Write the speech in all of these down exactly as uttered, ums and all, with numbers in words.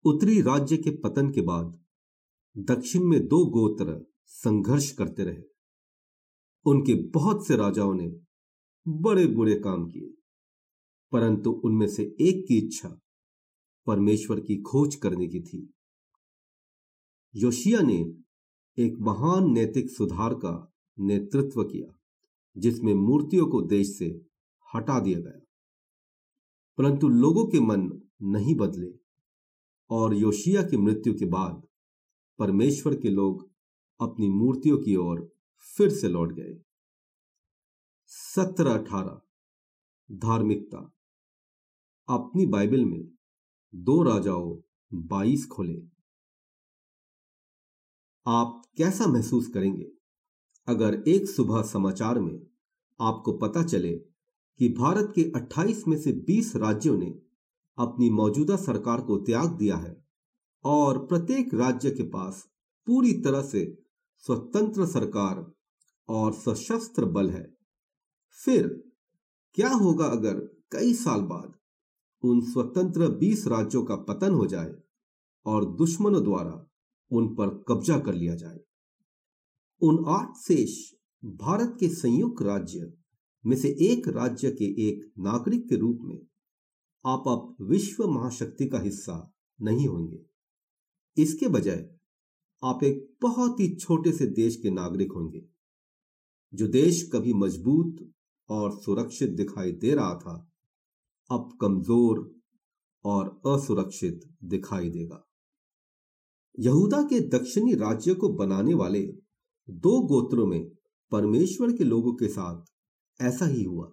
उत्तरी राज्य के पतन के बाद दक्षिण में दो गोत्र संघर्ष करते रहे। उनके बहुत से राजाओं ने बड़े बुरे काम किए, परंतु उनमें से एक की इच्छा परमेश्वर की खोज करने की थी। योशिय्याह ने एक महान नैतिक सुधार का नेतृत्व किया, जिसमें मूर्तियों को देश से हटा दिया गया। परंतु लोगों के मन नहीं बदले और योशिय्याह की मृत्यु के बाद परमेश्वर के लोग अपनी मूर्तियों की ओर फिर से लौट गए। सत्रह अठारह धार्मिकता। अपनी बाइबल में दो राजाओं बाईस खोले। आप कैसा महसूस करेंगे अगर एक सुबह समाचार में आपको पता चले कि भारत के अट्ठाईस में से बीस राज्यों ने अपनी मौजूदा सरकार को त्याग दिया है और प्रत्येक राज्य के पास पूरी तरह से स्वतंत्र सरकार और सशस्त्र बल है। फिर क्या होगा अगर कई साल बाद उन स्वतंत्र बीस राज्यों का पतन हो जाए और दुश्मनों द्वारा उन पर कब्जा कर लिया जाए? उन आठ शेष भारत के संयुक्त राज्य में से एक राज्य के एक नागरिक के रूप में आप अब विश्व महाशक्ति का हिस्सा नहीं होंगे। इसके बजाय आप एक बहुत ही छोटे से देश के नागरिक होंगे। जो देश कभी मजबूत और सुरक्षित दिखाई दे रहा था, अब कमजोर और असुरक्षित दिखाई देगा। यहूदा के दक्षिणी राज्य को बनाने वाले दो गोत्रों में परमेश्वर के लोगों के साथ ऐसा ही हुआ।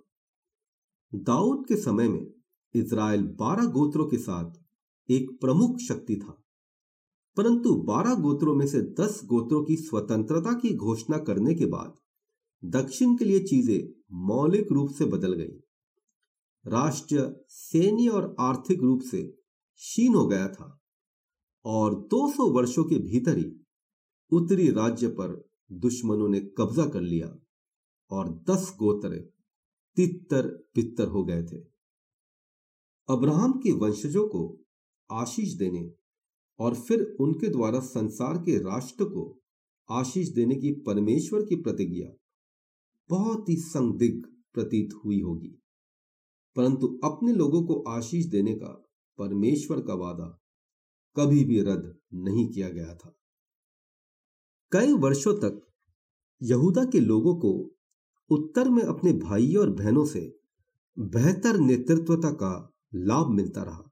दाऊद के समय में इज़राइल बारह गोत्रों के साथ एक प्रमुख शक्ति था, परंतु बारह गोत्रों में से दस गोत्रों की स्वतंत्रता की घोषणा करने के बाद दक्षिण के लिए चीजें मौलिक रूप से बदल गई। राष्ट्र सैन्य और आर्थिक रूप से क्षीण हो गया था और दो सौ वर्षों के भीतर ही उत्तरी राज्य पर दुश्मनों ने कब्जा कर लिया और दस गोत्र तितर बितर हो गए थे। अब्राहम के वंशजों को आशीष देने और फिर उनके द्वारा संसार के राष्ट्र को आशीष देने की परमेश्वर की प्रतिज्ञा बहुत ही संदिग्ध प्रतीत हुई होगी, परंतु अपने लोगों को आशीष देने का परमेश्वर का वादा कभी भी रद्द नहीं किया गया था। कई वर्षों तक यहूदा के लोगों को उत्तर में अपने भाइयों और बहनों से बेहतर नेतृत्वता का लाभ मिलता रहा,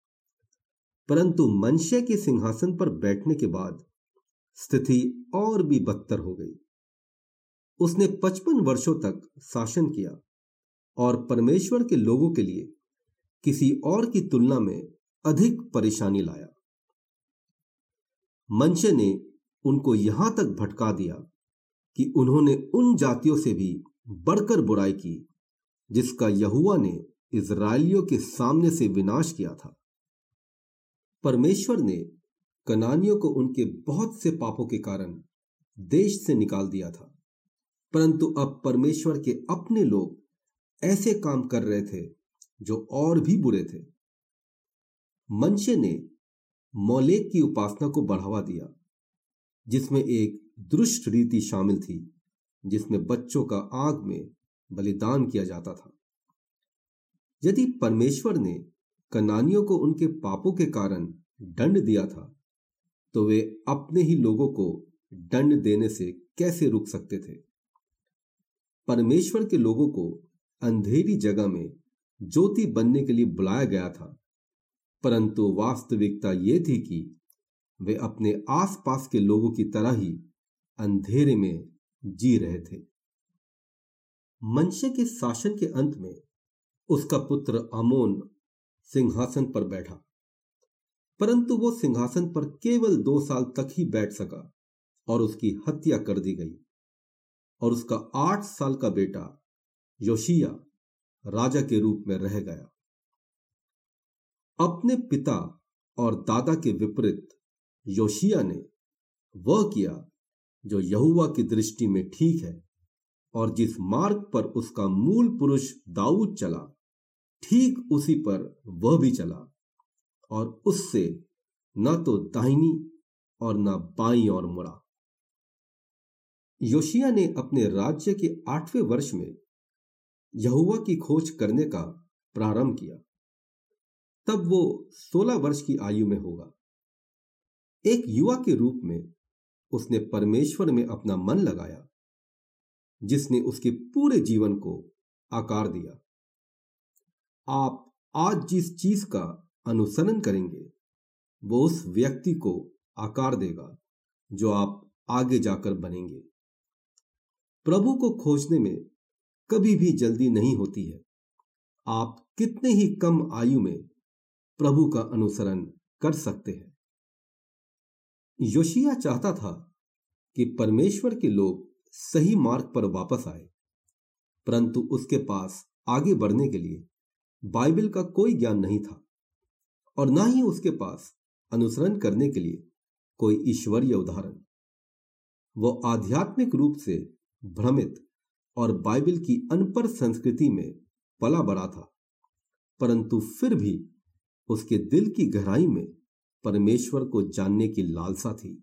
परंतु मनश्शे के सिंहासन पर बैठने के बाद स्थिति और भी बदतर हो गई। उसने पचपन वर्षों तक शासन किया और परमेश्वर के लोगों के लिए किसी और की तुलना में अधिक परेशानी लाया। मनश्शे ने उनको यहां तक भटका दिया कि उन्होंने उन जातियों से भी बढ़कर बुराई की जिसका यहोवा ने इज़राइलियों के सामने से विनाश किया था। परमेश्वर ने कनानियों को उनके बहुत से पापों के कारण देश से निकाल दिया था, परंतु अब परमेश्वर के अपने लोग ऐसे काम कर रहे थे जो और भी बुरे थे। मनश्शे ने मोलेक की उपासना को बढ़ावा दिया, जिसमें एक दुष्ट रीति शामिल थी, जिसमें बच्चों का आग में बलिदान किया जाता था। यदि परमेश्वर ने कनानियों को उनके पापों के कारण दंड दिया था, तो वे अपने ही लोगों को दंड देने से कैसे रुक सकते थे? परमेश्वर के लोगों को अंधेरी जगह में ज्योति बनने के लिए बुलाया गया था, परंतु वास्तविकता यह थी कि वे अपने आसपास के लोगों की तरह ही अंधेरे में जी रहे थे। मनश्शे के शासन के अंत में उसका पुत्र आमोन सिंहासन पर बैठा, परंतु वो सिंहासन पर केवल दो साल तक ही बैठ सका और उसकी हत्या कर दी गई और उसका आठ साल का बेटा योशिय्याह राजा के रूप में रह गया। अपने पिता और दादा के विपरीत योशिय्याह ने वह किया जो यहोवा की दृष्टि में ठीक है, और जिस मार्ग पर उसका मूल पुरुष दाऊद चला, ठीक उसी पर वह भी चला और उससे न तो दाहिनी और न बाईं ओर मुड़ा। योशिया ने अपने राज्य के आठवें वर्ष में यहोवा की खोज करने का प्रारंभ किया। तब वो सोलह वर्ष की आयु में होगा। एक युवा के रूप में उसने परमेश्वर में अपना मन लगाया, जिसने उसके पूरे जीवन को आकार दिया। आप आज जिस चीज का अनुसरण करेंगे वो उस व्यक्ति को आकार देगा जो आप आगे जाकर बनेंगे। प्रभु को खोजने में कभी भी जल्दी नहीं होती है। आप कितने ही कम आयु में प्रभु का अनुसरण कर सकते हैं। योशिया चाहता था कि परमेश्वर के लोग सही मार्ग पर वापस आए, परंतु उसके पास आगे बढ़ने के लिए बाइबल का कोई ज्ञान नहीं था और ना ही उसके पास अनुसरण करने के लिए कोई ईश्वरीय उदाहरण। वो आध्यात्मिक रूप से भ्रमित और बाइबल की अनपढ़ संस्कृति में पला बड़ा था, परंतु फिर भी उसके दिल की गहराई में परमेश्वर को जानने की लालसा थी।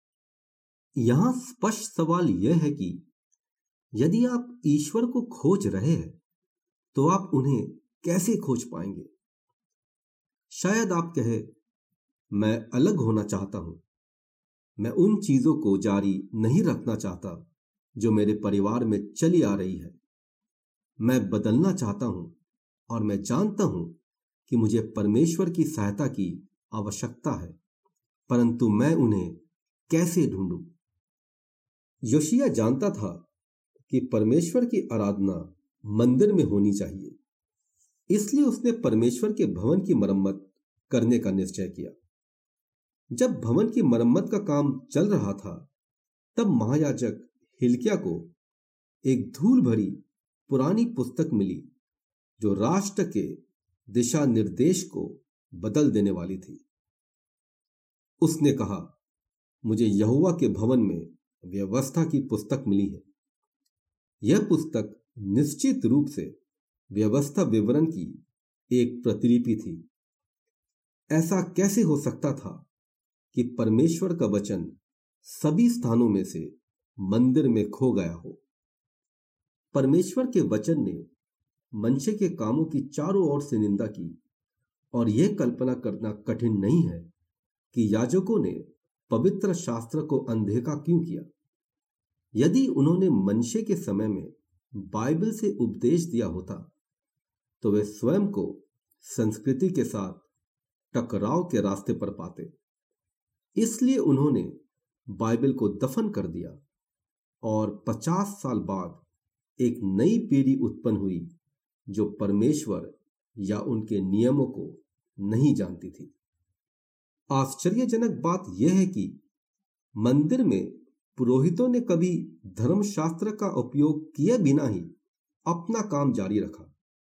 यहां स्पष्ट सवाल यह है कि यदि आप ईश्वर को खोज रहे हैं तो आप उन्हें कैसे खोज पाएंगे। शायद आप कहे, मैं अलग होना चाहता हूं, मैं उन चीजों को जारी नहीं रखना चाहता जो मेरे परिवार में चली आ रही है। मैं बदलना चाहता हूं और मैं जानता हूं कि मुझे परमेश्वर की सहायता की आवश्यकता है, परंतु मैं उन्हें कैसे ढूंढूं। योशिया जानता था कि परमेश्वर की आराधना मंदिर में होनी चाहिए, इसलिए उसने परमेश्वर के भवन की मरम्मत करने का निश्चय किया। जब भवन की मरम्मत का काम चल रहा था, तब महायाजक हिल्किय्याह को एक धूल भरी पुरानी पुस्तक मिली जो राष्ट्र के दिशा निर्देश को बदल देने वाली थी। उसने कहा, मुझे यहोवा के भवन में व्यवस्था की पुस्तक मिली है। यह पुस्तक निश्चित रूप से व्यवस्था विवरण की एक प्रतिलिपि थी। ऐसा कैसे हो सकता था कि परमेश्वर का वचन सभी स्थानों में से मंदिर में खो गया हो। परमेश्वर के वचन ने मनशे के कामों की चारों ओर से निंदा की और यह कल्पना करना कठिन नहीं है कि याजकों ने पवित्र शास्त्र को अनदेखा क्यों किया। यदि उन्होंने मनशे के समय में बाइबल से उपदेश दिया होता तो वे स्वयं को संस्कृति के साथ टकराव के रास्ते पर पाते। इसलिए उन्होंने बाइबल को दफन कर दिया और पचास साल बाद एक नई पीढ़ी उत्पन्न हुई जो परमेश्वर या उनके नियमों को नहीं जानती थी। आश्चर्यजनक बात यह है कि मंदिर में पुरोहितों ने कभी धर्मशास्त्र का उपयोग किए बिना ही अपना काम जारी रखा।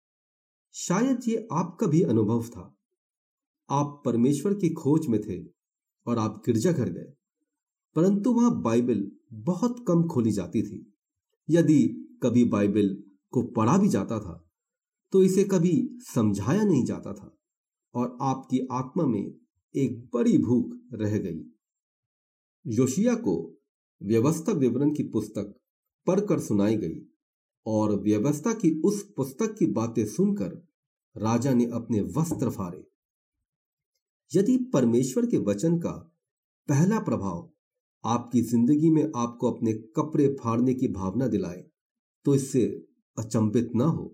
शायद ये आपका भी अनुभव था। आप परमेश्वर की खोज में थे और आप गिरजाघर गए, परंतु वहां बाइबल बहुत कम खोली जाती थी। यदि कभी बाइबल को पढ़ा भी जाता था तो इसे कभी समझाया नहीं जाता था और आपकी आत्मा में एक बड़ी भूख रह गई। योशिया को व्यवस्था विवरण की पुस्तक पढ़कर सुनाई गई और व्यवस्था की उस पुस्तक की बातें सुनकर राजा ने अपने वस्त्र फाड़े। यदि परमेश्वर के वचन का पहला प्रभाव आपकी जिंदगी में आपको अपने कपड़े फाड़ने की भावना दिलाए तो इससे अचंभित ना हो।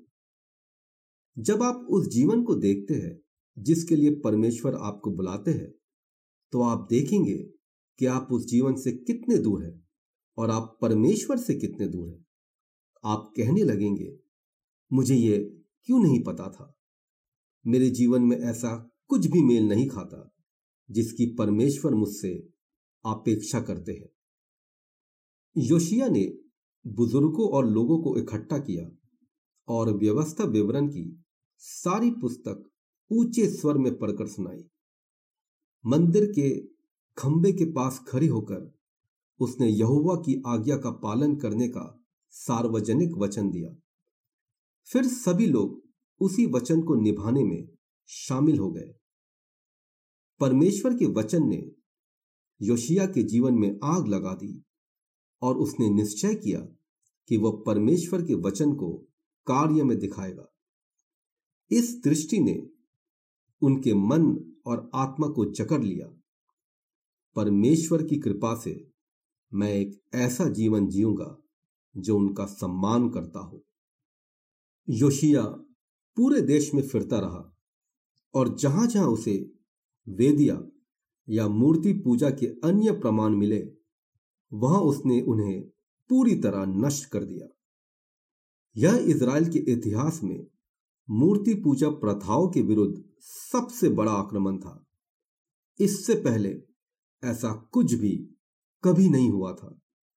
जब आप उस जीवन को देखते हैं जिसके लिए परमेश्वर आपको बुलाते हैं, तो आप देखेंगे कि आप उस जीवन से कितने दूर हैं और आप परमेश्वर से कितने दूर हैं। आप कहने लगेंगे, मुझे ये क्यों नहीं पता था। मेरे जीवन में ऐसा कुछ भी मेल नहीं खाता जिसकी परमेश्वर मुझसे अपेक्षा करते हैं। योशिया ने बुजुर्गों और लोगों को इकट्ठा किया और व्यवस्था विवरण की सारी पुस्तक ऊंचे स्वर में पढ़कर सुनाई। मंदिर के खंबे के पास खड़े होकर उसने यहोवा की आज्ञा का पालन करने का सार्वजनिक वचन दिया। फिर सभी लोग उसी वचन को निभाने में शामिल हो गए। परमेश्वर के वचन ने योशिया के जीवन में आग लगा दी और उसने निश्चय किया कि वह परमेश्वर के वचन को कार्य में दिखाएगा। इस दृष्टि ने उनके मन और आत्मा को जकड़ लिया। परमेश्वर की कृपा से मैं एक ऐसा जीवन जीऊंगा जो उनका सम्मान करता हो। योशिया पूरे देश में फिरता रहा और जहां जहां उसे वेदिया या मूर्ति पूजा के अन्य प्रमाण मिले, वहां उसने उन्हें पूरी तरह नष्ट कर दिया। यह इज़राइल के इतिहास में मूर्ति पूजा प्रथाओं के विरुद्ध सबसे बड़ा आक्रमण था। इससे पहले ऐसा कुछ भी कभी नहीं हुआ था।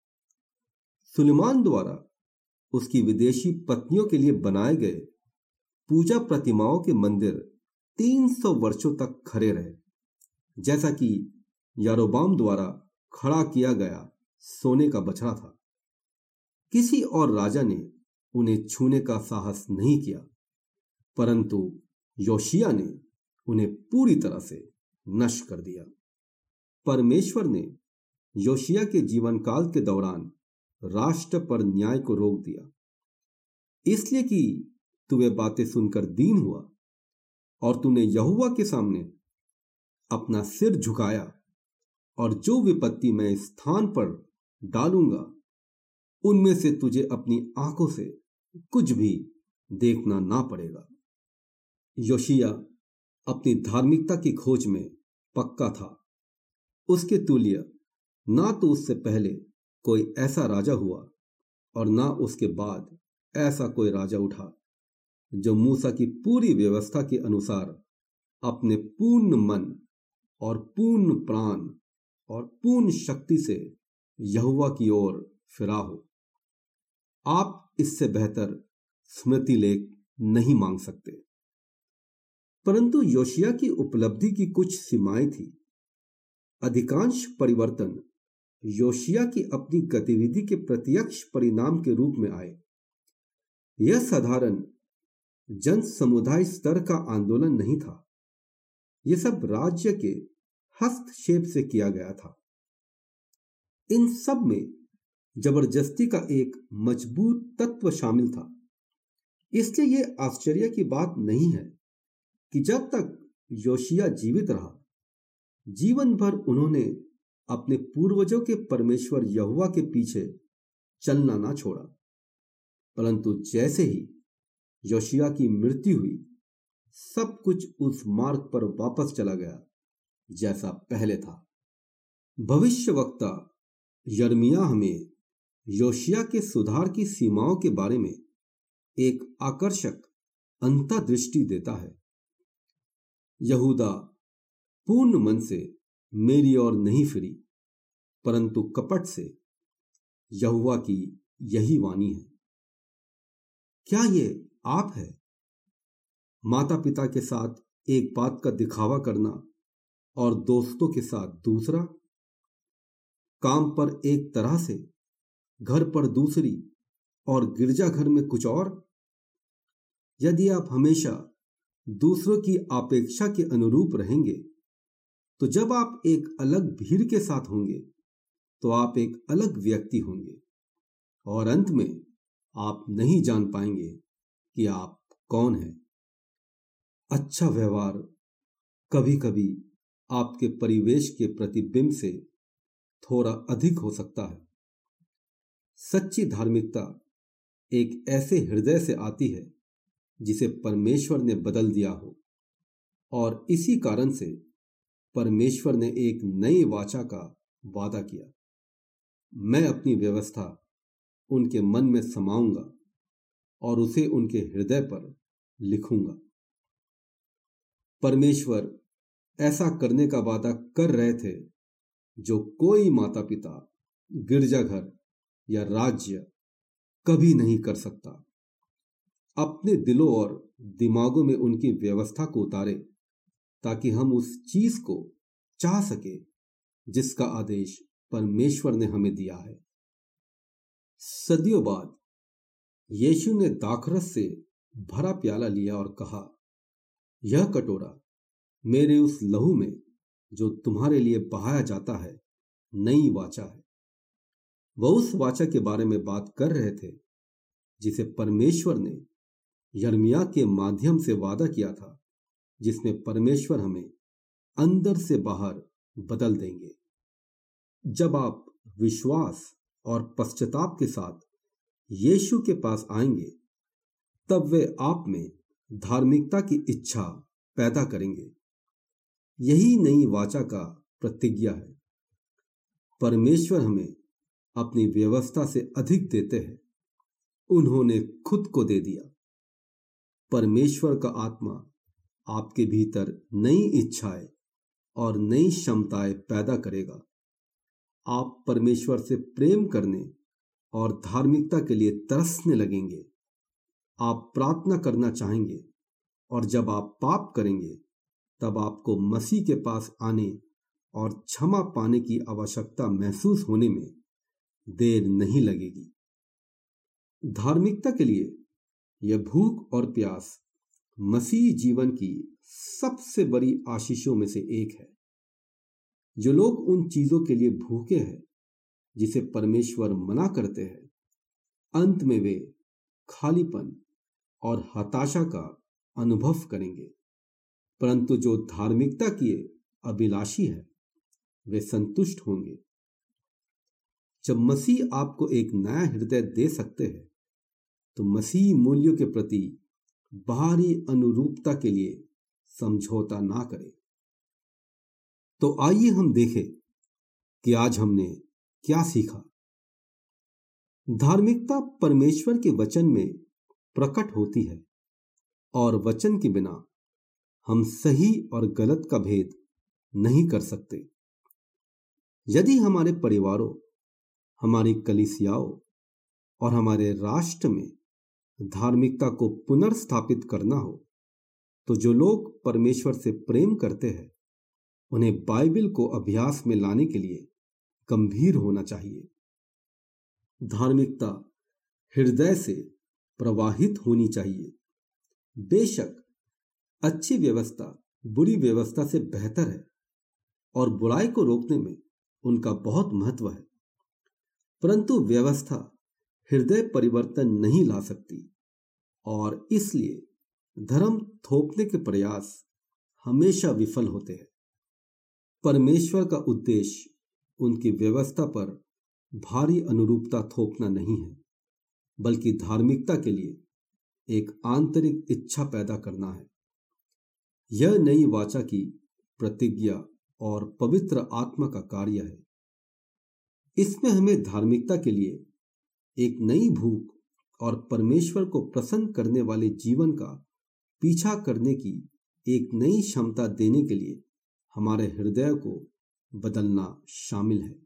सुलेमान द्वारा उसकी विदेशी पत्नियों के लिए बनाए गए पूजा प्रतिमाओं के मंदिर तीन सौ वर्षों तक खड़े रहे, जैसा कि यारोबाम द्वारा खड़ा किया गया सोने का बछड़ा था। किसी और राजा ने उन्हें छूने का साहस नहीं किया, परंतु योशिया ने उन्हें पूरी तरह से नष्ट कर दिया। परमेश्वर ने योशिया के जीवन काल के दौरान राष्ट्र पर न्याय को रोक दिया, इसलिए कि तू वे बातें सुनकर दीन हुआ और तूने यहोवा के सामने अपना सिर झुकाया, और जो विपत्ति मैं इस स्थान पर डालूंगा उनमें से तुझे अपनी आंखों से कुछ भी देखना ना पड़ेगा। योशिया अपनी धार्मिकता की खोज में पक्का था। उसके तुल्य ना तो उससे पहले कोई ऐसा राजा हुआ और ना उसके बाद ऐसा कोई राजा उठा जो मूसा की पूरी व्यवस्था के अनुसार अपने पूर्ण मन और पूर्ण प्राण और पूर्ण शक्ति से यहोवा की ओर फिरा हो। आप इससे बेहतर स्मृति लेख नहीं मांग सकते। परंतु योशिया की उपलब्धि की कुछ सीमाएं थी। अधिकांश परिवर्तन योशिया की अपनी गतिविधि के प्रत्यक्ष परिणाम के रूप में आए। यह साधारण जन समुदाय स्तर का आंदोलन नहीं था। यह सब राज्य के हस्तक्षेप से किया गया था। इन सब में जबरदस्ती का एक मजबूत तत्व शामिल था। इसलिए यह आश्चर्य की बात नहीं है कि जब तक योशिया जीवित रहा, जीवन भर उन्होंने अपने पूर्वजों के परमेश्वर यहोवा के पीछे चलना ना छोड़ा। परंतु जैसे ही योशिया की मृत्यु हुई, सब कुछ उस मार्ग पर वापस चला गया जैसा पहले था। भविष्यवक्ता यिर्मयाह हमें योशिया के सुधार की सीमाओं के बारे में एक आकर्षक अंतर्दृष्टि देता है। यहूदा पूर्ण मन से मेरी ओर नहीं फिरी, परंतु कपट से, यहोवा की यही वाणी है। क्या ये आप है? माता पिता के साथ एक बात का दिखावा करना और दोस्तों के साथ दूसरा, काम पर एक तरह से, घर पर दूसरी और गिरजाघर में कुछ और। यदि आप हमेशा दूसरों की अपेक्षा के अनुरूप रहेंगे, तो जब आप एक अलग भीड़ के साथ होंगे तो आप एक अलग व्यक्ति होंगे और अंत में आप नहीं जान पाएंगे कि आप कौन हैं। अच्छा व्यवहार कभी कभी आपके परिवेश के प्रतिबिंब से थोड़ा अधिक हो सकता है। सच्ची धार्मिकता एक ऐसे हृदय से आती है जिसे परमेश्वर ने बदल दिया हो, और इसी कारण से परमेश्वर ने एक नई वाचा का वादा किया। मैं अपनी व्यवस्था उनके मन में समाऊंगा और उसे उनके हृदय पर लिखूंगा। परमेश्वर ऐसा करने का वादा कर रहे थे जो कोई माता पिता, गिरजाघर या राज्य कभी नहीं कर सकता। अपने दिलों और दिमागों में उनकी व्यवस्था को उतारे ताकि हम उस चीज को चाह सके जिसका आदेश परमेश्वर ने हमें दिया है। सदियों बाद यीशु ने दाखरस से भरा प्याला लिया और कहा, यह कटोरा मेरे उस लहू में जो तुम्हारे लिए बहाया जाता है नई वाचा है। वह उस वाचा के बारे में बात कर रहे थे जिसे परमेश्वर ने यिर्मयाह के माध्यम से वादा किया था, जिसमें परमेश्वर हमें अंदर से बाहर बदल देंगे। जब आप विश्वास और पश्चाताप के साथ यीशु के पास आएंगे, तब वे आप में धार्मिकता की इच्छा पैदा करेंगे। यही नई वाचा का प्रतिज्ञा है। परमेश्वर हमें अपनी व्यवस्था से अधिक देते हैं। उन्होंने खुद को दे दिया। परमेश्वर का आत्मा आपके भीतर नई इच्छाएं और नई क्षमताएं पैदा करेगा। आप परमेश्वर से प्रेम करने और धार्मिकता के लिए तरसने लगेंगे। आप प्रार्थना करना चाहेंगे, और जब आप पाप करेंगे तब आपको मसीह के पास आने और क्षमा पाने की आवश्यकता महसूस होने में देर नहीं लगेगी। धार्मिकता के लिए यह भूख और प्यास मसीह जीवन की सबसे बड़ी आशीषों में से एक है। जो लोग उन चीजों के लिए भूखे हैं जिसे परमेश्वर मना करते हैं, अंत में वे खालीपन और हताशा का अनुभव करेंगे। परंतु जो धार्मिकता के अभिलाषी है, वे संतुष्ट होंगे। जब मसीह आपको एक नया हृदय दे सकते हैं, तो मसीह मूल्यों के प्रति बाहरी अनुरूपता के लिए समझौता ना करें। तो आइए हम देखें कि आज हमने क्या सीखा। धार्मिकता परमेश्वर के वचन में प्रकट होती है, और वचन के बिना हम सही और गलत का भेद नहीं कर सकते। यदि हमारे परिवारों, हमारी कलीसियाओं और हमारे राष्ट्र में धार्मिकता को पुनर्स्थापित करना हो, तो जो लोग परमेश्वर से प्रेम करते हैं, उन्हें बाइबल को अभ्यास में लाने के लिए गंभीर होना चाहिए। धार्मिकता हृदय से प्रवाहित होनी चाहिए। बेशक अच्छी व्यवस्था बुरी व्यवस्था से बेहतर है, और बुराई को रोकने में उनका बहुत महत्व है, परंतु व्यवस्था हृदय परिवर्तन नहीं ला सकती, और इसलिए धर्म थोपने के प्रयास हमेशा विफल होते हैं। परमेश्वर का उद्देश्य उनकी व्यवस्था पर भारी अनुरूपता थोपना नहीं है, बल्कि धार्मिकता के लिए एक आंतरिक इच्छा पैदा करना है। यह नई वाचा की प्रतिज्ञा और पवित्र आत्मा का कार्य है। इसमें हमें धार्मिकता के लिए एक नई भूख और परमेश्वर को प्रसन्न करने वाले जीवन का पीछा करने की एक नई क्षमता देने के लिए हमारे हृदय को बदलना शामिल है।